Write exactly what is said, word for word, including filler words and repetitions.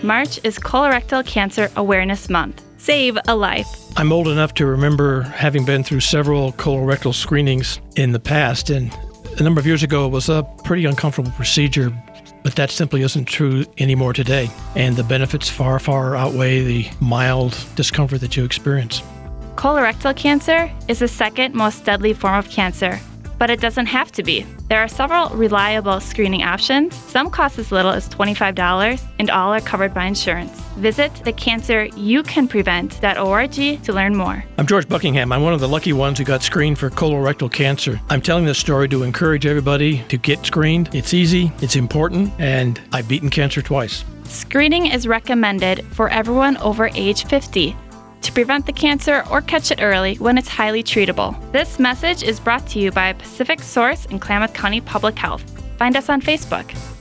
March is Colorectal Cancer Awareness Month. Save a life. I'm old enough to remember having been through several colorectal screenings in the past, and a number of years ago it was a pretty uncomfortable procedure, but that simply isn't true anymore today, and the benefits far, far outweigh the mild discomfort that you experience. Colorectal cancer is the second most deadly form of cancer, but it doesn't have to be. There are several reliable screening options. Some cost as little as twenty-five dollars, and all are covered by insurance. Visit the cancer you can prevent dot org to learn more. I'm George Buckingham. I'm one of the lucky ones who got screened for colorectal cancer. I'm telling this story to encourage everybody to get screened. It's easy, it's important, and I've beaten cancer twice. Screening is recommended for everyone over age fifty to prevent the cancer or catch it early when it's highly treatable. This message is brought to you by Pacific Source and Klamath County Public Health. Find us on Facebook.